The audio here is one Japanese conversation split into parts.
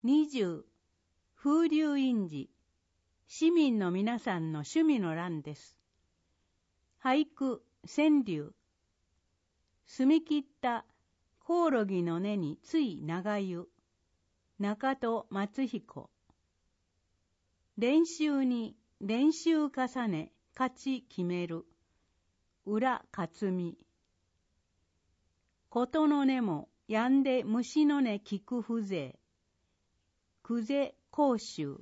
20、風流印字、市民の皆さんの趣味の欄です。俳句、川柳。澄み切ったコオロギの根につい長湯。中戸松彦。練習に練習重ね、勝ち決める。裏克美。ことの根もやんで虫の根聞く風情。久世甲州。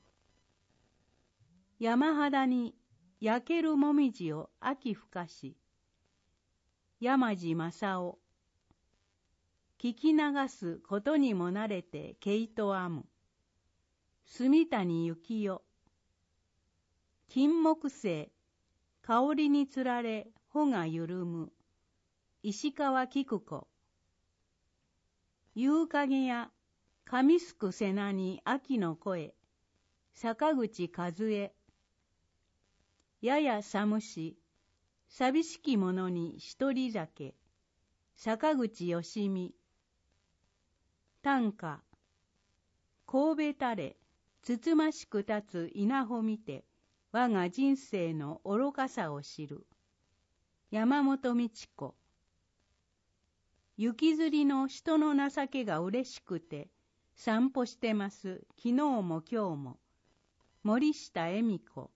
山肌に焼けるもみじを秋吹かし。山地正雄。聞き流すことにも慣れて毛糸編む。住谷幸代。金木犀、香りにつられ穂が緩む。石川菊子。夕影や紙すく瀬名に秋の声。坂口和恵。やや寒し、寂しき者に一人酒。坂口義美。短歌。神戸たれ、つつましく立つ稲穂見て、我が人生の愚かさを知る。山本美智子。雪吊りの人の情けが嬉しくて、散歩してます、昨日も今日も。森下恵美子。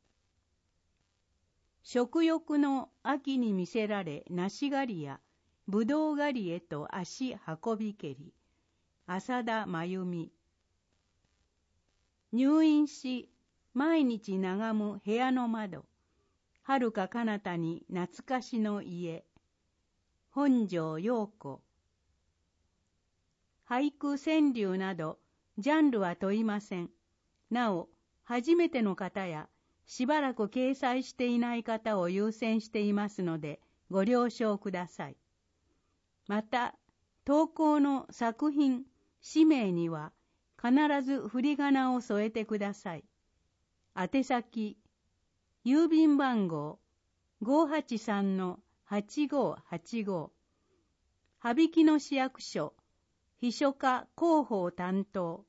食欲の秋に魅せられ、梨狩りやぶどう狩りへと足運びけり。浅田真由美。入院し、毎日眺む部屋の窓。遥か彼方に懐かしの家。本庄陽子。俳句川柳など、ジャンルは問いません。なお、初めての方や、しばらく掲載していない方を優先していますので、ご了承ください。また、投稿の作品、氏名には、必ず振り仮名を添えてください。宛先、郵便番号 583-8585、羽曳野市役所、秘書課広報担当、